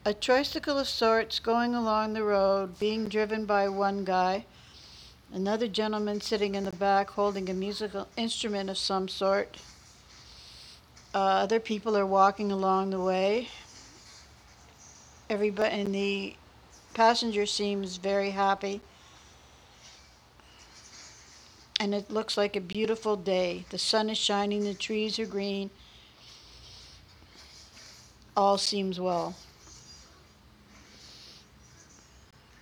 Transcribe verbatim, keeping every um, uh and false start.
A tricycle of sorts going along the road, being driven by one guy. Another gentleman sitting in the back holding a musical instrument of some sort. Uh, other people are walking along the way. Everybody, and the passenger seems very happy. And it looks like a beautiful day. The sun is shining, the trees are green. All seems well.